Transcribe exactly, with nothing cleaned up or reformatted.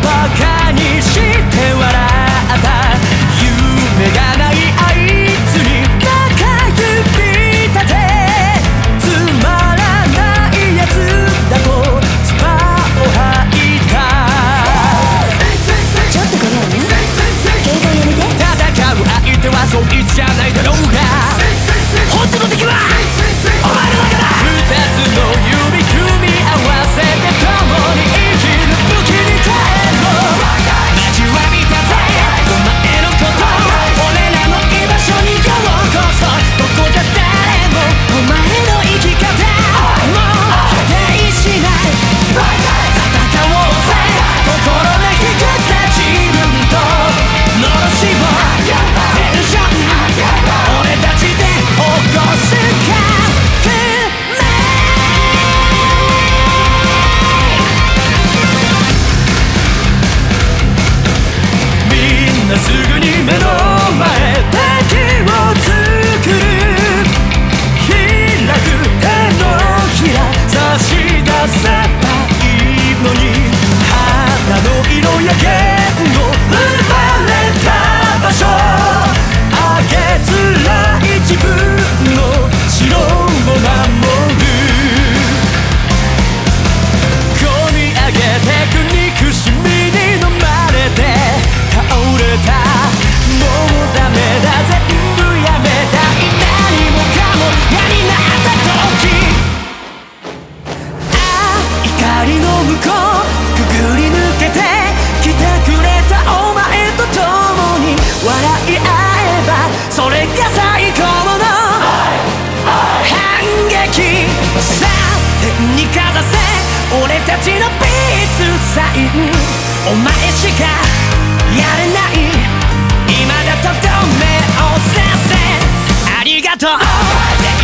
バカにして笑った夢がないあいつに中指立てつまらないやつだとスパを吐いたちょっとこれをね警戒やめて戦う相手はそいつじゃないだろうが本当の敵はお前の中だ二つの指組み合わせて共に生きる武器に変えろ待ちわびたぜお前のこと俺らの居場所にようこそここじゃ誰もお前の生き方もう否定しない戦おうぜ心で引くぜ自分とのろしをテンション俺たちで起こすかすぐに目の前敵を作る開く手のひら差し出せばいいのに肌の色や弦を生まれた場所あげづらい自分の城を守る込み上げてく憎しみに飲まれて倒れたもうダメだ全部やめたい何もかも嫌になった時ああ怒りの向こうくぐり抜けて来てくれたお前と共に笑い合えばそれが最高の反撃さあ天にかざせ俺たちのピースサインお前しかやれない今だとどめをさせありがとう